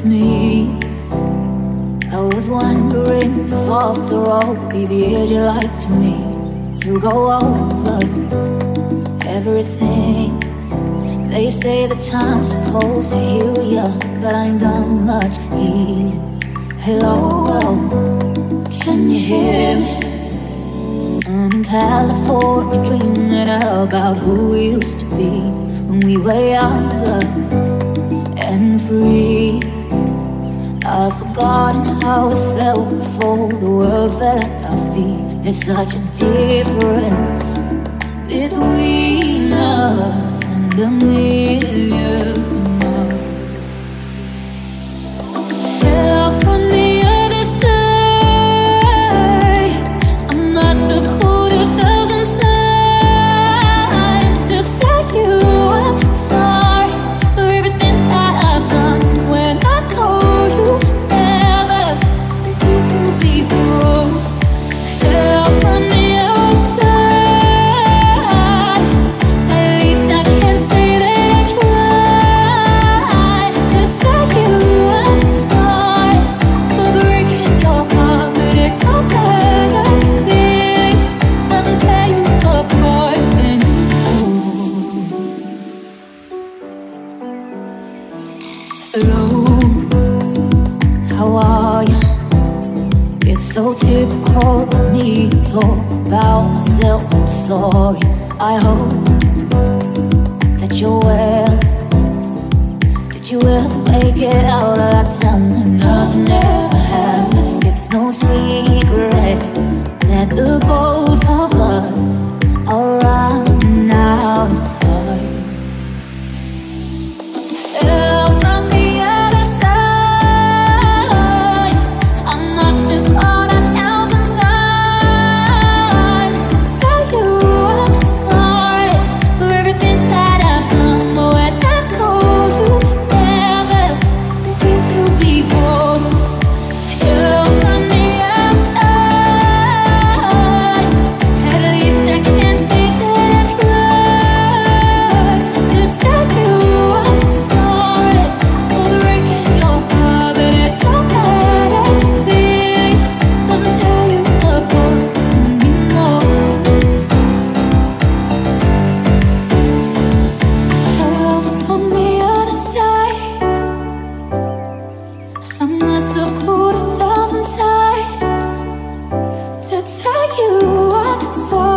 me. I was wondering if after all you'd like to me to go over everything. They say the time's supposed to heal ya, but I ain't done much healing. Hello, can you hear me? I'm in California dreaming about who we used to be when we were younger and free. I've forgotten how it felt before the world fell at our feet. There's such a difference between us and a million miles. Hello from the other side. I must have called 1,000 times to tell you I'm sorry for everything that I've done. When I call you, never seem to be home. Hello from the outside. At least I can say that I tried to tell you I'm sorry for breaking your heart, but it don't matter. Feeling doesn't tear you apart anymore. Hello, how are you? It's so typical of me to talk about myself. I'm sorry. I hope that you're well. Did you ever make it out of that time when nothing ever happened? It's no secret that the both of us are running out of time. Hello from the other side. I must have called 1,000 times to tell you I'm sorry for everything that I've done. But when I call you, never seem to be home. Hello from the outside. At least I can say that I tried to tell you I'm sorry for breaking your heart, but it don't matter. Feeling doesn't tear you apart anymore. Hello from the other side. I must have called 1,000 times to tell you I'm sorry.